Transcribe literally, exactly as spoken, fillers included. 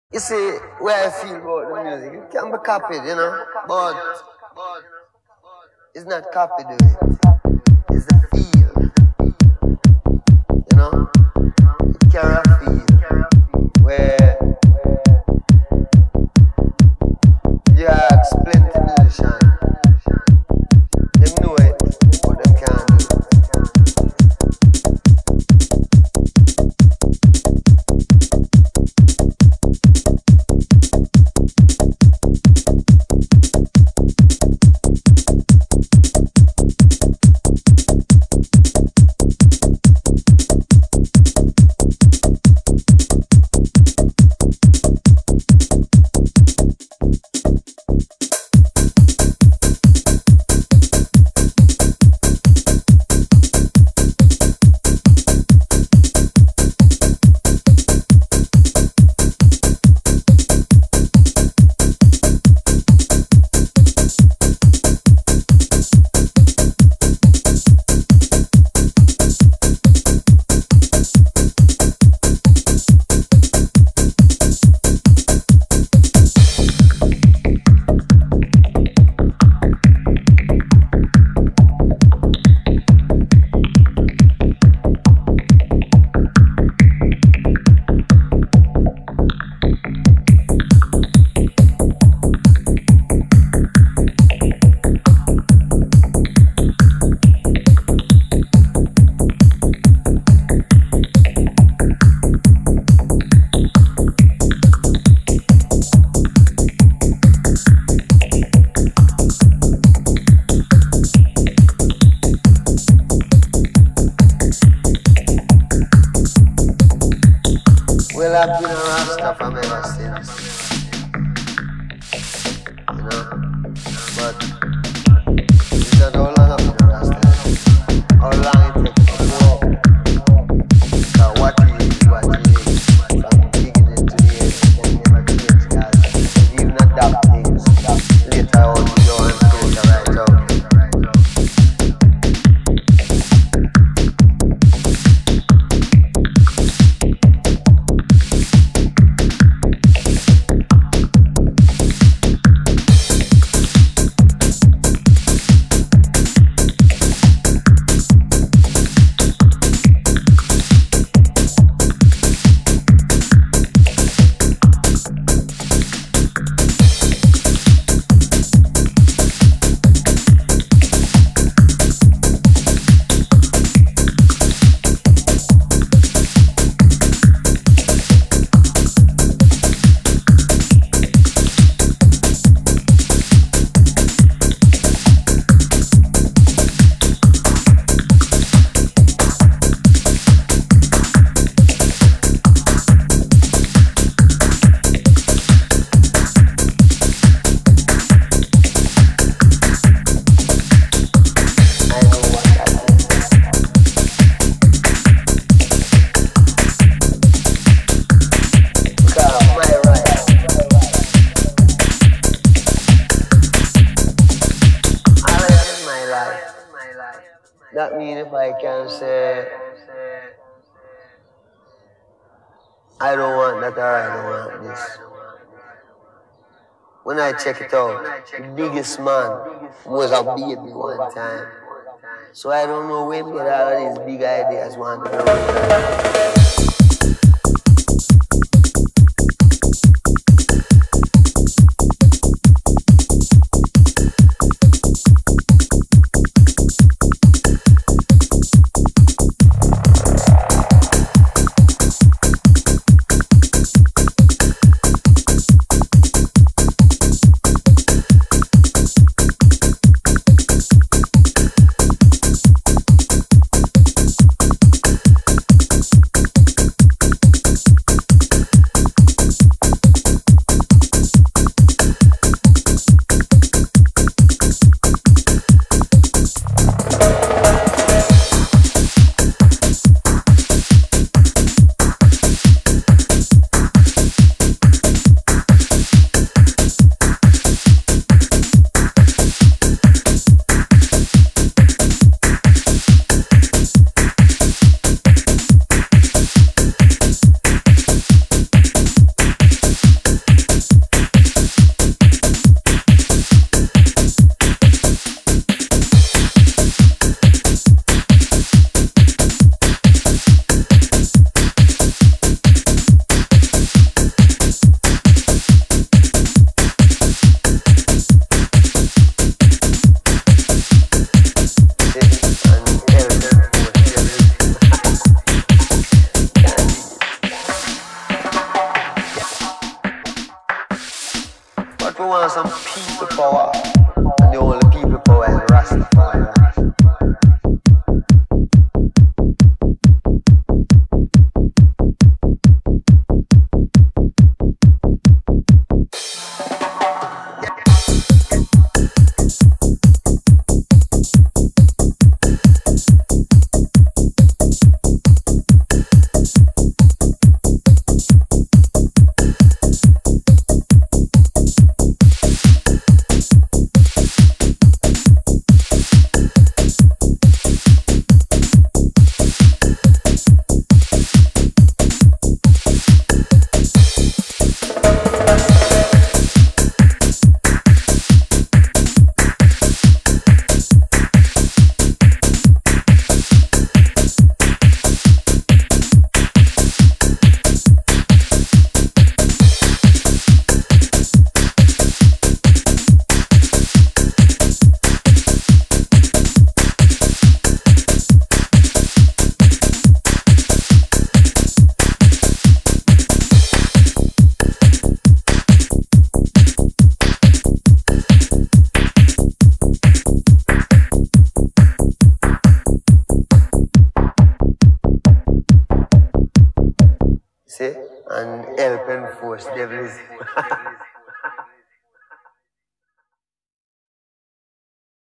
You see, where I feel about the music, it can be copied, you know, but it's not copied with it. It's the feel, you know. It carry a feel where you ask plenty musicians, them know it, but them can't do it. Well, I've been a Rasta from ever since, you know, but it's not how long I've been a Rasta, how long it takes to walk, so what it is, what it is, from the beginning to the end, can never change, guys. If you not adapt things, later on you go and filter right out. That means if I can say, I don't want that or I don't want this. When I check it out, the biggest man was a baby one time. So I don't know where he get all of these big ideas one time. people want some people power, and the only people power is Rastafari. See? And help enforce devils.